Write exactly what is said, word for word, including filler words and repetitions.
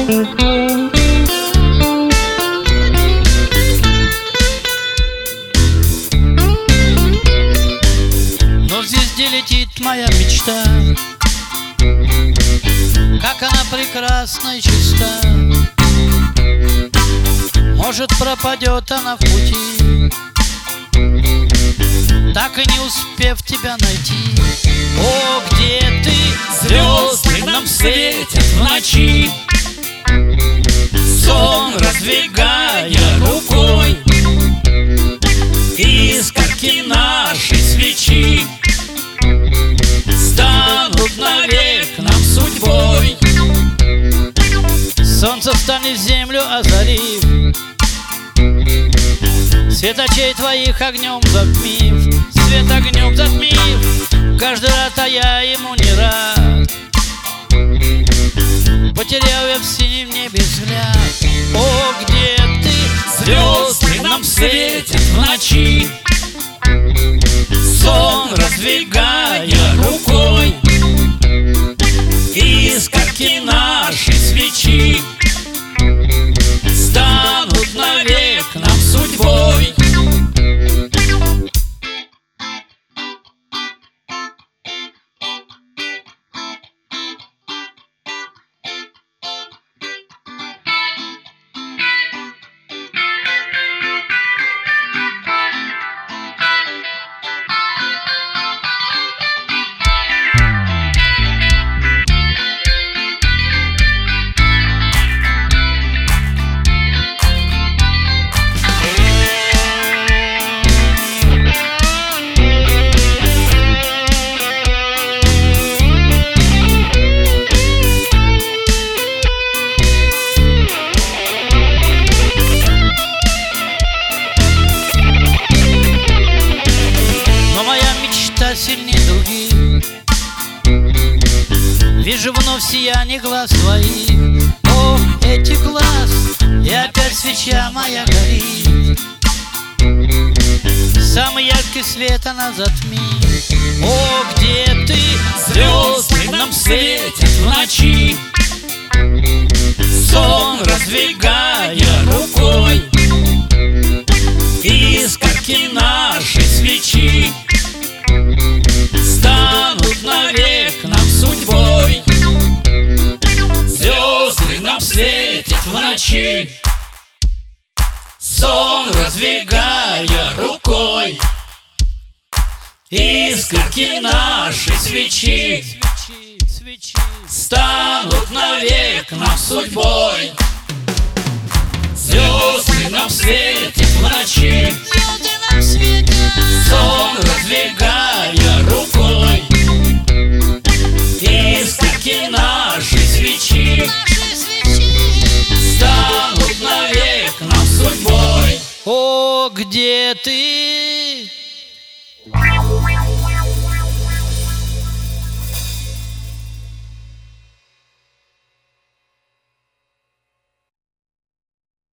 Но в звезде летит моя мечта, как она прекрасна и чиста. Может, пропадет она в пути, так и не успев тебя найти. О, где ты? Звезды нам светят в ночи, сон раздвигая рукой. Искорки нашей свечи станут навек нам судьбой. Солнце встанет в землю, озарив, свет очей твоих огнем затмив, свет огнем затмив. Каждый раз я ему не рад, потерял я в синем небе взгляд. О, где ты? Звезды нам светят в ночи, сон раздвигая рукой. Искорки нашей свечи станут навек нам судьбой. Сильнее других, вижу вновь сияние глаз твоих. О, эти глаз, и опять свеча моя горит, самый яркий свет она затмит. О, где ты? Звезды нам светят в ночи, сон раздвигая рукой. Искорки нашей свечи станут навек нам судьбой. Звезды нам светят в ночи, сон раздвигая рукой. Искорки нашей свечи станут навек нам судьбой. Звезды нам светят в ночи, сон раздвигая рукой. Искорки нашей свечи станут навек нам судьбой. О, где ты?